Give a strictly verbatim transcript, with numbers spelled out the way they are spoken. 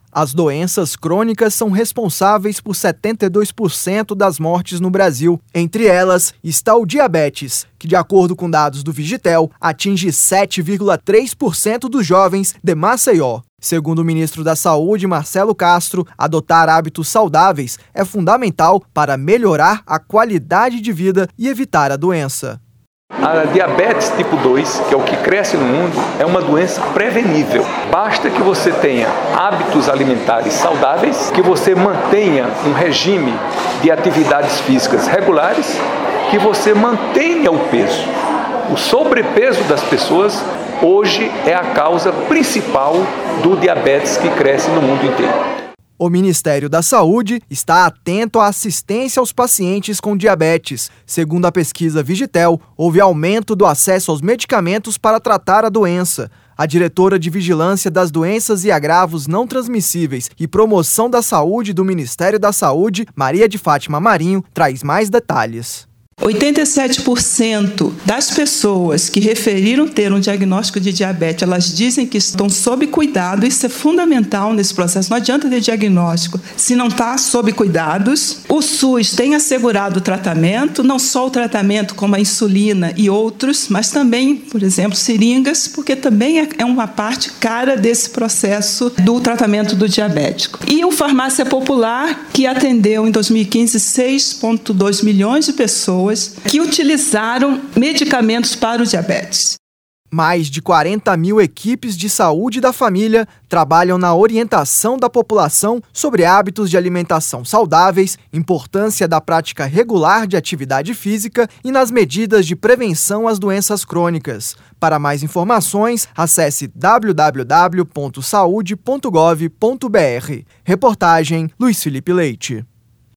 As doenças crônicas são responsáveis por setenta e dois por cento das mortes no Brasil. Entre elas está o diabetes, que, de acordo com dados do Vigitel, atinge sete vírgula três por cento dos jovens de Maceió. Segundo o ministro da Saúde, Marcelo Castro, adotar hábitos saudáveis é fundamental para melhorar a qualidade de vida e evitar a doença. A diabetes tipo dois, que é o que cresce no mundo, é uma doença prevenível. Basta que você tenha hábitos alimentares saudáveis, que você mantenha um regime de atividades físicas regulares, que você mantenha o peso. O sobrepeso das pessoas hoje é a causa principal do diabetes que cresce no mundo inteiro. O Ministério da Saúde está atento à assistência aos pacientes com diabetes. Segundo a pesquisa Vigitel, houve aumento do acesso aos medicamentos para tratar a doença. A diretora de Vigilância das Doenças e Agravos Não Transmissíveis e Promoção da Saúde do Ministério da Saúde, Maria de Fátima Marinho, traz mais detalhes. oitenta e sete por cento das pessoas que referiram ter um diagnóstico de diabetes, elas dizem que estão sob cuidado. Isso é fundamental nesse processo. Não adianta ter diagnóstico se não está sob cuidados. O SUS tem assegurado o tratamento, não só o tratamento como a insulina e outros, mas também, por exemplo, seringas, porque também é uma parte cara desse processo do tratamento do diabético. E o Farmácia Popular, que atendeu em dois mil e quinze seis vírgula dois milhões de pessoas que utilizaram medicamentos para o diabetes. Mais de quarenta mil equipes de saúde da família trabalham na orientação da população sobre hábitos de alimentação saudáveis, importância da prática regular de atividade física e nas medidas de prevenção às doenças crônicas. Para mais informações, acesse w w w ponto saude ponto gov ponto b r. Reportagem Luiz Felipe Leite.